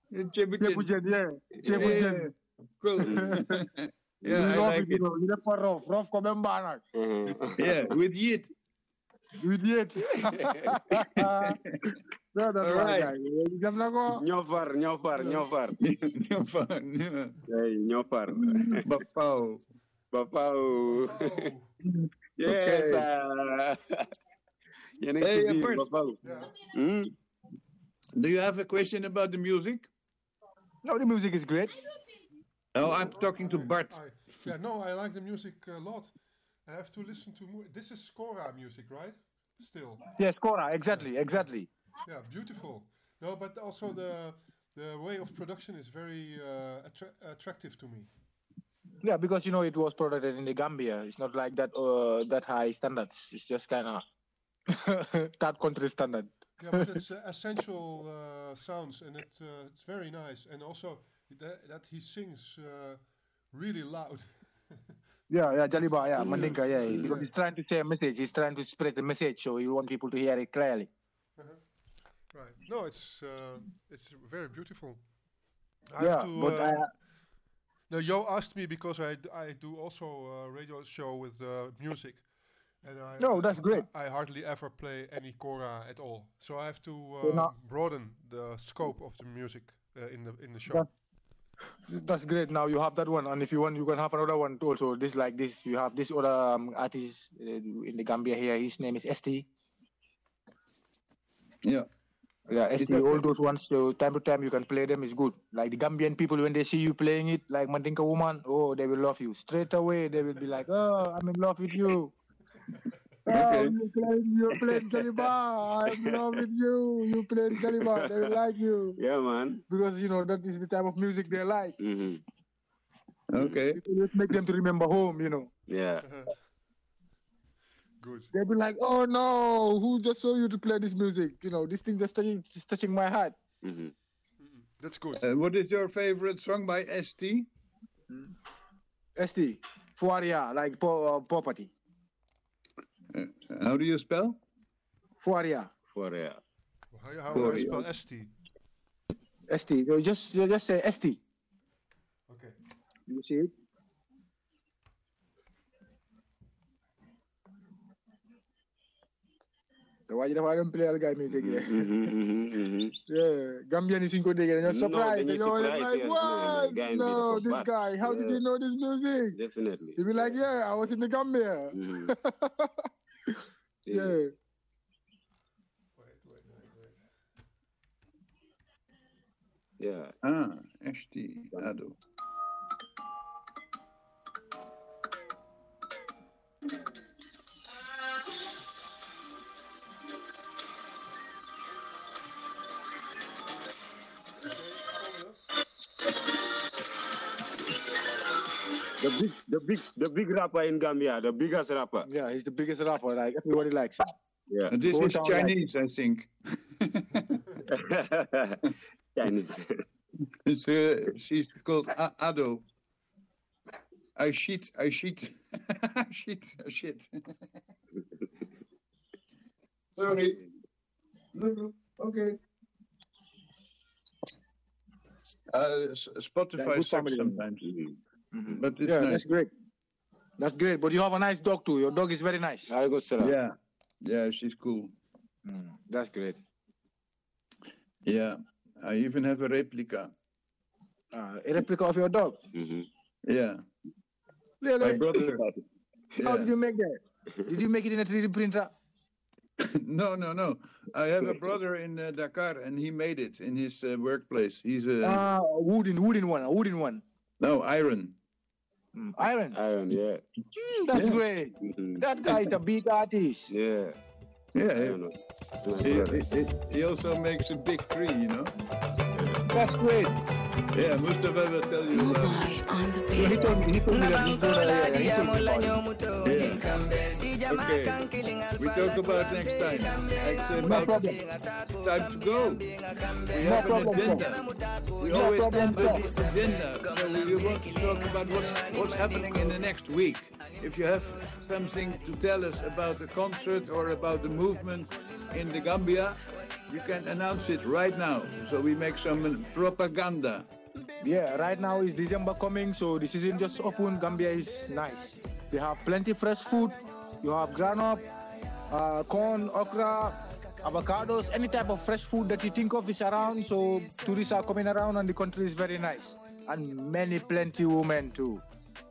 Chebujen, yeah. Chebujen. Cool. Yeah, I you like it. You know, you never rough. Rough come and banak. Yeah, with Yit. With Yit. No, that's All right. right. Nyofar, Nyofar, nyofar, nyofar. Nyofar, yeah. Hey, nyofar. Bapau. Bapau. Yes. Okay. Uh, Hey, uh, first, Bapau. Hmm? do you have a question about the music? No, the music is great. Oh, I'm talking to Bart. I, yeah, no, I like the music a lot. I have to listen to more. This is Scora music, right? Still. Yes, Cora, exactly, exactly. Yeah, beautiful. No, but also the the way of production is very uh, attra- attractive to me. Yeah, because you know it was produced in the Gambia. It's not like that uh, that high standards. It's just kind of third country standard. Yeah, but it's uh, essential uh, sounds, and it uh, it's very nice. And also that, that he sings uh, really loud. Yeah, yeah, Jaliba, yeah, Mandinka, yeah, because he's trying to say a message. He's trying to spread the message, so you want people to hear it clearly. Uh-huh. Right. No, it's uh, it's very beautiful. I Yeah, have to, but uh, I, no, Yo asked me because I, d- I do also a radio show with uh, music, and I No, that's great. I, I hardly ever play any kora at all, so I have to So uh, now- broaden the scope of the music uh, in the in the show. That- that's great. Now you have that one, and if you want, you can have another one too also. This like this, you have this other um, artist uh, in the Gambia here. His name is S T. Yeah. Yeah, S T. All those ones. So time to time you can play them. Is good. Like the Gambian people when they see you playing it, like Mandinka woman, oh, they will love you straight away. They will be like, oh, I'm in love with you. Oh, you playing, you playing Jaliba. I'm in love with you. You playing Jaliba. They will like you. Yeah, man. Because you know that is the type of music they like. Mm-hmm. Okay. It will make them to remember home, you know. Yeah. Good. They'll be like, oh no, who just saw you to play this music? You know, this thing just touching, just touching my heart. Mm-hmm. That's good. Uh, what is your favorite song by S T? S T, Fuaria, like po- uh, property. Uh, how do you spell? Fuaria. Fuaria. How, how do I spell S T? S T. You just you just say S T. Okay. You see it? So why you don't play all guy music here? Mm-hmm, mm-hmm, mm-hmm. Yeah, Gambian is in good again. You're No, surprised. then you you're know, it's surprised, like, yes, what? yeah, the guy in No, beautiful this part. guy. How did Yeah. you know this music? Definitely. He'll be like, yeah, I was in the Gambia. Mhm. Yeah. Wait, wait, wait, wait. Yeah. Ah, S T. Ado. The big, the big, the big rapper in Gambia, the biggest rapper. Yeah, he's the biggest rapper. Like everybody likes him. Yeah. And this Go is down Chinese, I think. Chinese. It's, uh, she's called A- Ado. I shit, I shit. shit, I shit. Sorry. No, no, okay. Uh, S- Spotify good sucks family. sometimes. Mm-hmm. But it's Yeah, nice. that's great. That's great. But you have a nice dog too. Your dog is very nice. Very good, sir. Yeah. Yeah, she's cool. Mm, that's great. Yeah. I even have a replica. Uh, a replica of your dog. Mm-hmm. Yeah. My Really? brother. How Yeah. did you make that? Did you make it in a three D printer? No, no, no. I have a brother in uh, Dakar, and he made it in his uh, workplace. He's a Ah, a wooden, wooden one, a wooden one. no iron. Mm, iron. Iron, yeah. Mm, that's Yeah. great. Mm-hmm. That guy is a big artist. Yeah. Yeah, I he, don't know. My he, brother. he- he also makes a big tree, you know. That's great. Yeah, Mustafa will tell you about it. Yeah, he told me, he told me that he's gonna, yeah, he told me about it. Yeah. Okay. We talk about next time. It's No about problem. time to go. We No have an problem, sir. agenda. We No always problem, have an sir. agenda. So we want to talk about what's, what's happening in the next week. If you have something to tell us about the concert or about the movement in the Gambia, You can announce it right now, so we make some propaganda. Yeah, right now is December coming, so the season just opened. Gambia is nice. They have plenty fresh food. You have groundnut, uh, corn, okra, avocados, any type of fresh food that you think of is around. So tourists are coming around, and the country is very nice. And many plenty women too.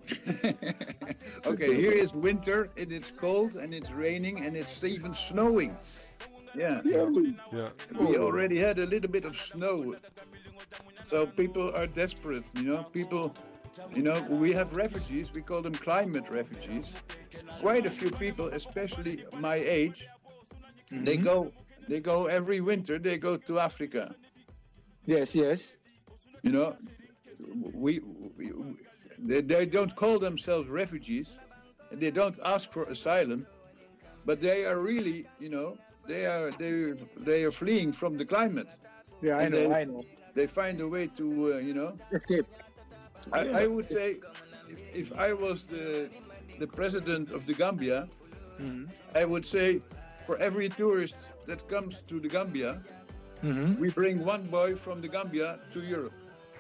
Okay, here is winter, and it's cold, and it's raining, and it's even snowing. Yeah. Yeah. We already had a little bit of snow. So people are desperate, you know. People, you know, we have refugees. We call them climate refugees. Quite a few people, especially my age, mm-hmm. they go, they go every winter. They go to Africa. Yes, yes. You know, we, we they, they don't call themselves refugees, and they don't ask for asylum, but they are really, you know, they are they they are fleeing from the climate. Yeah, I and know, they, I know. They find a way to, uh, you know, escape. I, I would say, if, if I was the the president of the Gambia, mm-hmm. I would say, for every tourist that comes to the Gambia, mm-hmm. we bring one boy from the Gambia to Europe.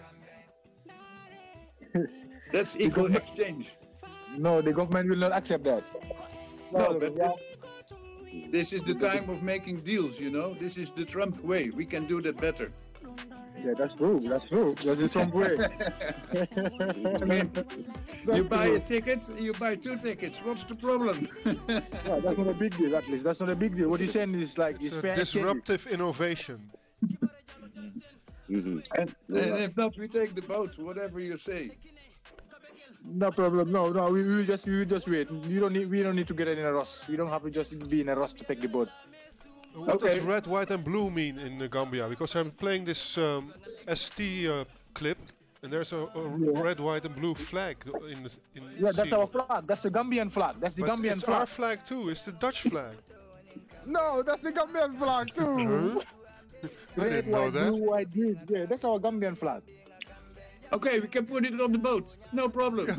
That's equal exchange. No, the government will not accept that. No, no but yeah. This is the time of making deals, you know. This is the Trump way. We can do that better. Yeah, that's true. That's true. That's the Trump way. I mean, you buy a ticket, you buy two tickets. What's the problem? Yeah, that's not a big deal, at least. That's not a big deal. What he's saying is like... It's, it's a disruptive exchange. Innovation. Mm-hmm. and, and if not, we take the boat, whatever you say. No problem. No, no. We will just we will just wait. You don't need. We don't need to get in a rush. We don't have to just be in a rush to take the boat. What okay. does red, white, and blue mean in uh, Gambia? Because I'm playing this um, S T uh, clip, and there's a, a yeah. red, white, and blue flag in the. In yeah, that's our flag. That's the Gambian flag. That's the but Gambian it's flag. Our flag too. It's the Dutch flag. No, that's the Gambian flag too. Huh? Red, white, blue, white, green. Yeah, that's our Gambian flag. Okay, we can put it on the boat. No problem.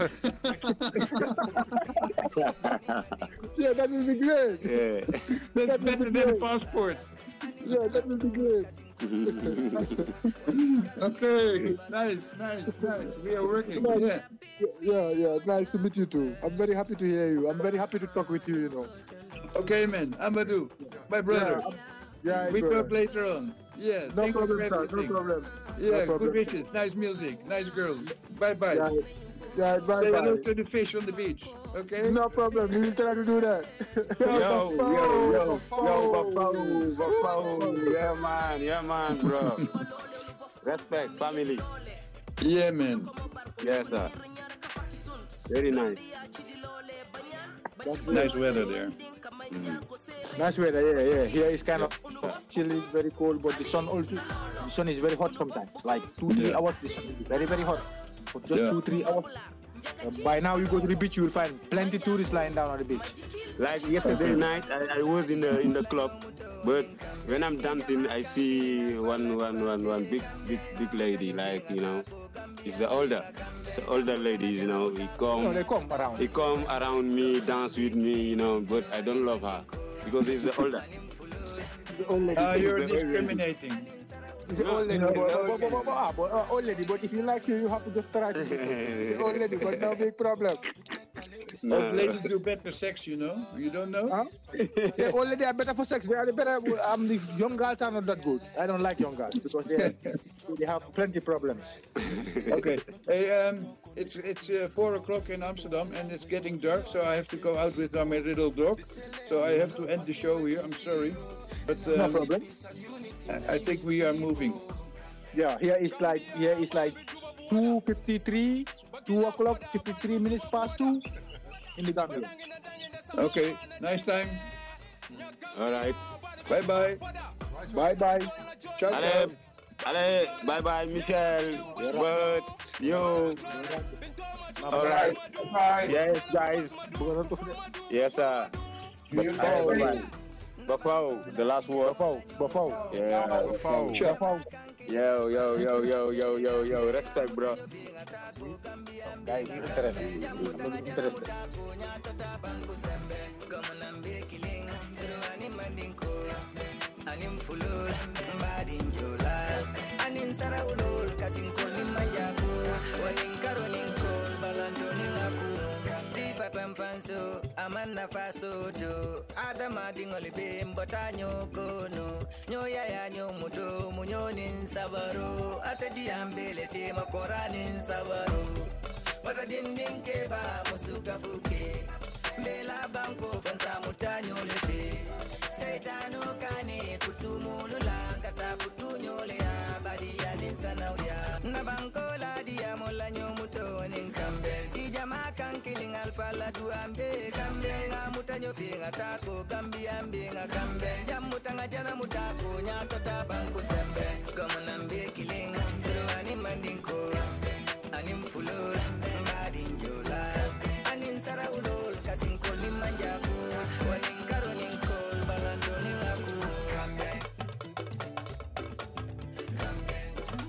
Yeah, that will be great. Yeah. That's that better than a passport. Yeah, that will be great. Okay, nice, nice, nice. We are working. Yeah. yeah, yeah, nice to meet you too. I'm very happy to hear you. I'm very happy to talk with you, you know. Okay, man. Amadou, my brother. Yeah, yeah we talk later on. Yeah, no problem, sir. No problem. Yeah, no problem. Good wishes. Nice music. Nice girls. Bye bye. Yeah, yeah bye Say bye. hello to the fish on the beach. Okay? No problem. We will try to do that. Yo, yo, yo, yo, Bafao, Bafao. Yeah, man. Yeah, man, bro. Respect, family. Yeah, man. Yes, sir. Very nice. Nice weather there. Mm. Nice weather, yeah, yeah. Here is kind of chilly, very cold, but the sun also, the sun is very hot sometimes. Like two, three yeah. hours, the sun is very, very hot. For just yeah. two, three hours. Uh, by now, you go to the beach, you will find plenty tourists lying down on the beach. Like yesterday night, I, I was in the in the club, but when I'm dancing, I see one, one, one, one big, big, big lady. Like you know, it's the older, it's the older ladies. You know, he come, no, they come around. He come around me, dance with me. You know, but I don't love her because he's the older. The old lady. Uh, you're discriminating. It's old lady, but, but, but, but, but, uh, old lady, but if you like her, you have to just try to. It's old lady, but no big problem. No. Old ladies do better sex, you know? You don't know? Huh? Yeah, old ladies are better for sex. They are better. Um, the young girls are not that good. I don't like young girls because they they have plenty problems. Okay. Hey, um, it's it's uh, four o'clock in Amsterdam and it's getting dark, so I have to go out with uh, my little dog. So I have to end the show here. I'm sorry, but um, no problem. I, I think we are moving. Yeah, here is like here is like two fifty-three, two o'clock, fifty-three minutes past two. In the Gambia. Okay, nice time. All right. Bye bye. Bye bye. Ciao. Allez, allez, bye bye, Michel. But you. All right. Bye. Yes, guys. Yes, sir. Bye. Bafao, the last word. Bafao, Bafao. Yeah, Bafao. Bafao. Yo, yo, yo, yo, yo, yo, yo. Respect, bro. Guys, interested. I'm interested. anim fulul badin jolal anin saraulul kasin konin majaku wanin karonin kol balantoni aku sifatan fanso amanna faso to adama dingoli be mbotanyo kono nyoya ya nyomuto munyonin sabaro asedi ambele te makoranin sabaro wata dindin ke ba musuka fuke Bela banko fansa mutanyo lefe Saitano kane kutumulu la kata kutunyo le abadi ya linsana uya Na banko la dia mola nyomuto ninkambe Si jama kan kiling alfa la duambe kambe Nga mutanyo finga tako gambi ambe nga kambe Jamuta nga jana mutako nyakota banko sembe Kama nambe kiling Siruani mandinko Anim fulur Mbadin jola Anin sara ulol Kasin konin manjaku Wanin karonin kol Balandoni ngaku Kambe Kambe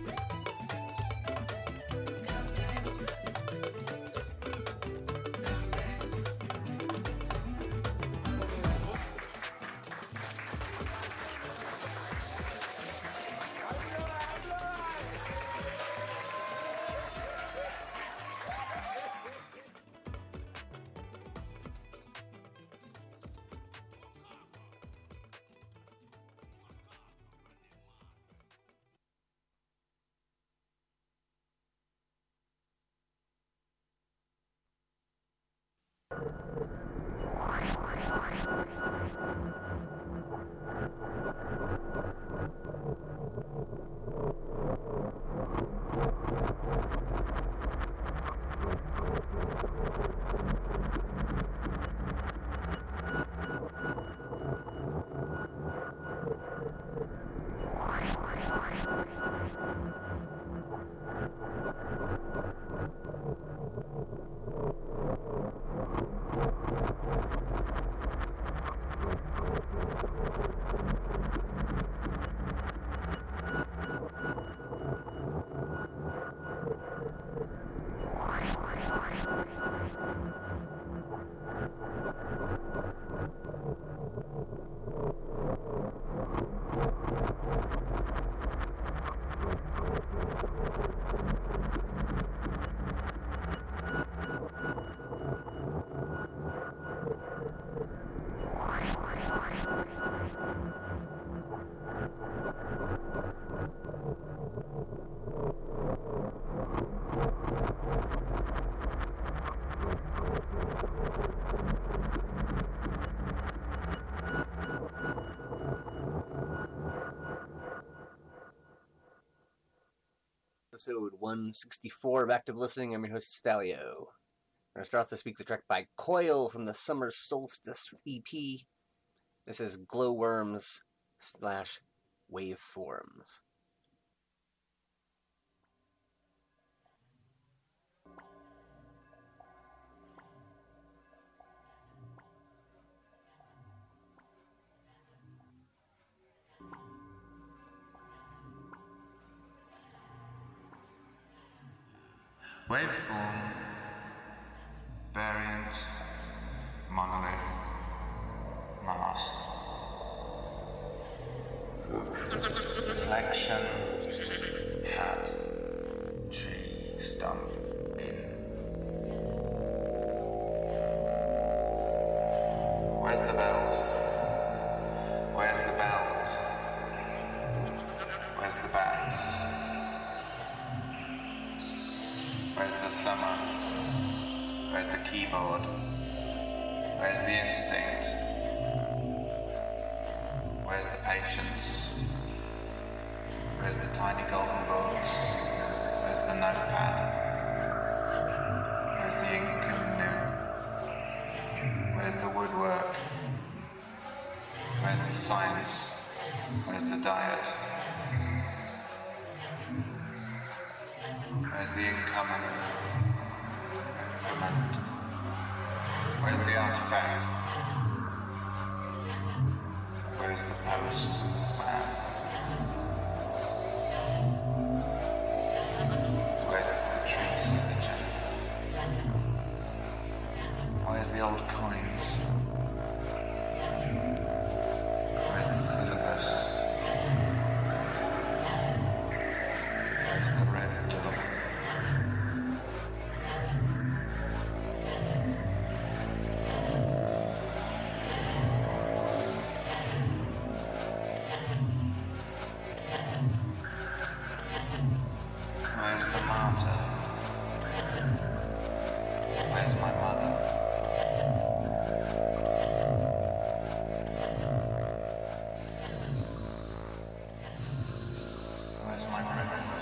Episode one sixty-four of Active Listening. I'm your host, Stalio. I'm going to start off this week with a track by Coil from the Summer Solstice E P. This is Glowworms slash Waveforms. Waveform, variant, monolith, mask. Reflection, hat, tree, stump, in. Where's the bells? Where's the bells? Where's the bats? Where's the summer? Where's the keyboard? Where's the instinct? Where's the patience? Where's the tiny golden books? Where's the notepad? Where's the ink and new? Where's the woodwork? Where's the science? Where's the diet? Where's the incoming? Command. Where's the artifact? Where's the post? Man. Where's the tree signature? Where's the old coins? Where's the syllabus? my breath.